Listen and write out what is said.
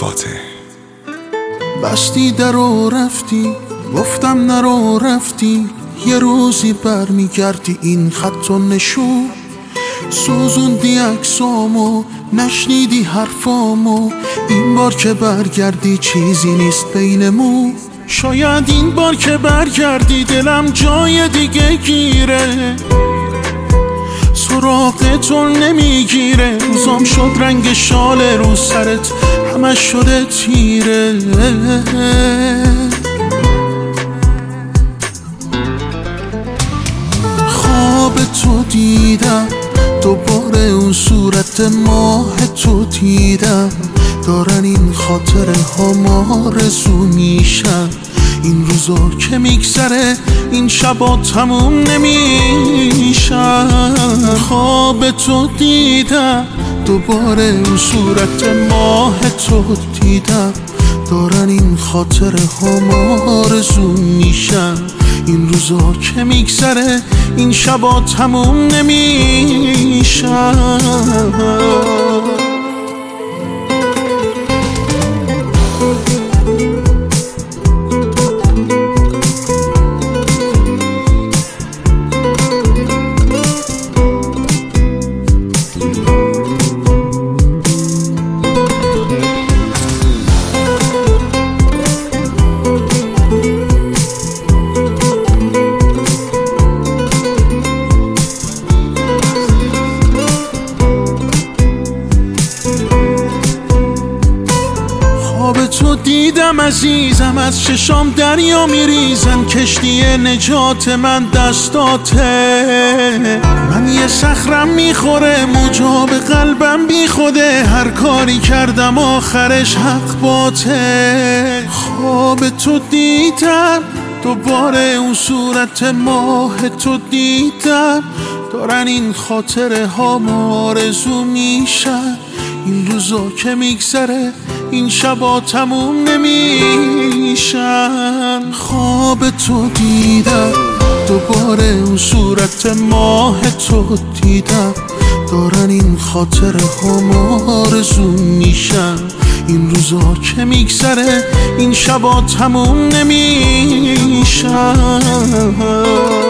فاتح. بستی در و رفتی، گفتم نرو رفتی، یه روزی برمیگردی این خط و نشون. سوزوندی عکسامو، نشنیدی حرفامو، این بار که برگردی چیزی نیست بینمون. شاید این بار که برگردی دلم جای دیگه گیره، سراغ تو نمیگیره. روزام شد رنگ شال رو سرت، همش شده تیره. خواب تو دیدم، دوباره اون صورت ماه تو دیدم. دارن این خاطره ها آرزو میشن، این روزا که میگذره این شبا تموم نمیشن. خواب تو دیدم، دوباره اون صورت ماه تو دیدم. دارن این خاطره ها آرزو میشن، این روزا که میگذره این شبا تموم نمیشن. خواب تو دیدم عزیزم، از چشام دریا میریزن، کشتی نجات من دستاته. من یه صخرم میخوره، موجا به قلبم بی خوده، هر کاری کردم آخرش حق باته. خواب تو دیدم، دوباره اون صورت ماه تو دیدم. دارن این خاطره ها آرزو میشن، این روزا که میگذره این شبا تموم نمیشن. خواب تو دیدم، دوباره اون صورت ماه تو دیدم. دارن این خاطره ها آرزو میشن، این روزا که میگذره این شبا تموم نمیشن.